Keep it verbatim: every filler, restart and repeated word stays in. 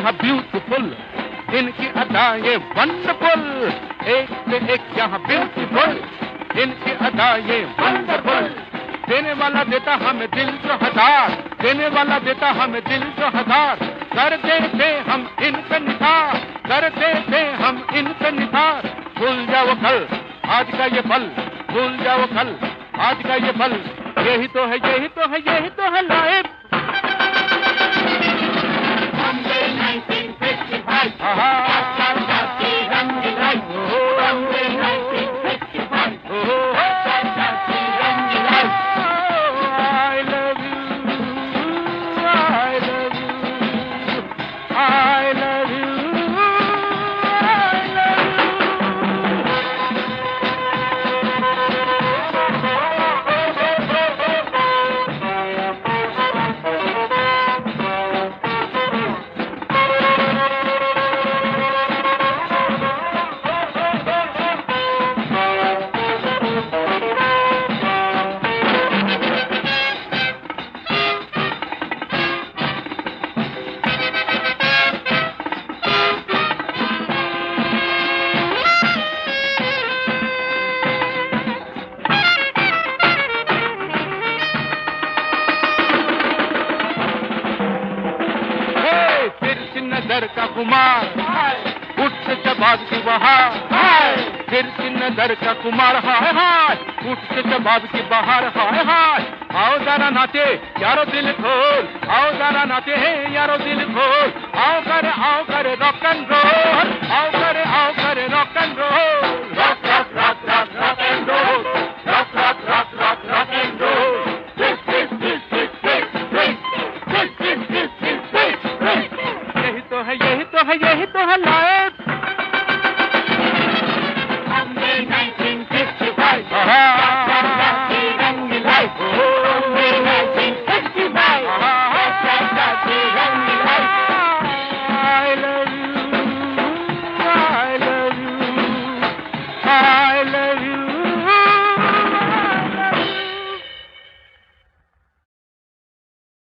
यहाँ ब्यूटीफुल, इनकी अदाएं वंडरफुल, एक से एक यहाँ ब्यूटीफुल, इनकी अदाएं वंडरफुल। देने वाला देता हमें दिल जो हजार, देने वाला देता हमें दिल जो हजार, करते थे हम इन पे निसार, करते थे हम इन पे निसार। भूल जाओ कल आज का ये पल, भूल जाओ कल आज का ये पल, यही तो है यही तो है यही तो है लाइफ। नजर का कुमार उठ से जवाब की बहार, फिर से नजर का कुमार, हाय हाय उठ से जवाब की बहार, हाय हाय। आओ जरा नाचे यारो दिल खोल, आओ जरा नाचे हैं यारो दिल खोल, आओ करे आओ करे रॉक एंड रोल, आओ करे आओ करे rock and roll, rock rock rock rock rock and roll, rock